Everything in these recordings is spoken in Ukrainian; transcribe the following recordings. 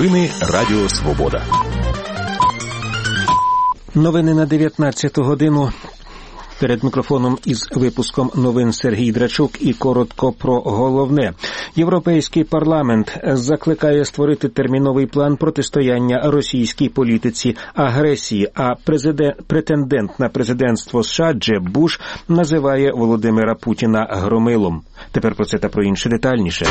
Новини Радіо Свобода. Новини на 19-ту годину. Перед мікрофоном із випуском новин Сергій Драчук і коротко про головне. Європейський парламент закликає створити терміновий план протистояння російській політиці агресії, а претендент на президентство США Джеб Буш називає Володимира Путіна громилом. Тепер про це та про інше детальніше.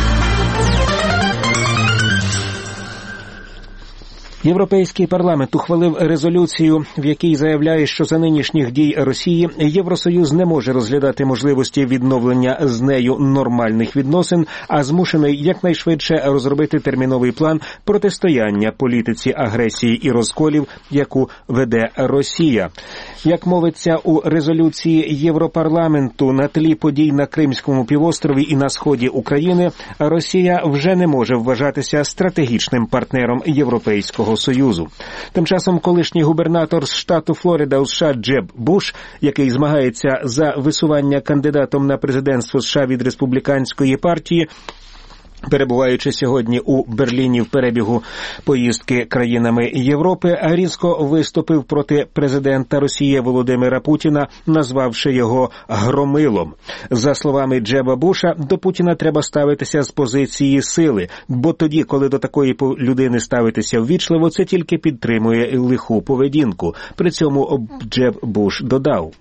Європейський парламент ухвалив резолюцію, в якій заявляє, що за нинішніх дій Росії Євросоюз не може розглядати можливості відновлення з нею нормальних відносин, а змушений якнайшвидше розробити терміновий план протистояння політиці агресії і розколів, яку веде Росія. Як мовиться у резолюції Європарламенту, на тлі подій на Кримському півострові і на сході України, Росія вже не може вважатися стратегічним партнером Європейського Союзу. Тим часом колишній губернатор з штату Флорида у США Джеб Буш, який змагається за висування кандидатом на президентство США від республіканської партії, перебуваючи сьогодні у Берліні в перебігу поїздки країнами Європи, різко виступив проти президента Росії Володимира Путіна, назвавши його громилом. За словами Джеба Буша, до Путіна треба ставитися з позиції сили, бо тоді, коли до такої людини ставитися ввічливо, це тільки підтримує лиху поведінку. При цьому Джеб Буш додав: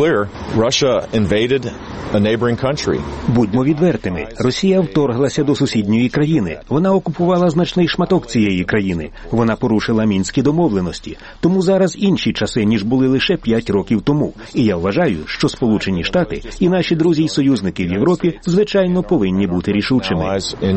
будьмо відвертими, Росія вторглася до сусідньої країни. Вона окупувала значний шматок цієї країни. Вона порушила Мінські домовленості. Тому зараз інші часи, ніж були лише 5 років тому. І я вважаю, що Сполучені Штати і наші друзі й союзники в Європі, звичайно, повинні бути рішучими.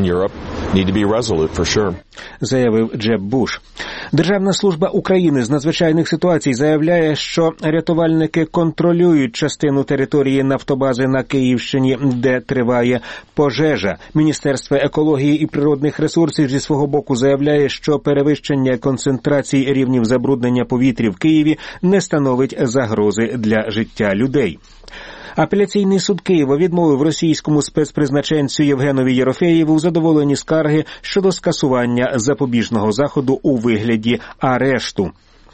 Заявив Джеб Буш. Державна служба України з надзвичайних ситуацій заявляє, що рятувальники контролюють частину території нафтобази на Київщині, де триває пожежа. Міністерство екології і природних ресурсів зі свого боку заявляє, що перевищення концентрацій рівнів забруднення повітря в Києві не становить загрози для життя людей. Апеляційний суд Києва відмовив російському спецпризначенцю Євгенові Єрофеєву у задоволенні скарги щодо скасування запобіжного заходу у вигляді арешту.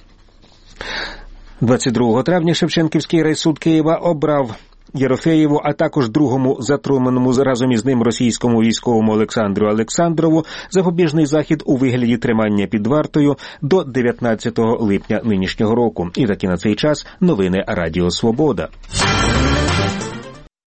22 травня Шевченківський райсуд Києва обрав Єрофеєву, а також другому затриманому разом із ним російському військовому Олександру Олександрову запобіжний захід у вигляді тримання під вартою до 19 липня нинішнього року. І таки на цей час новини Радіо Свобода.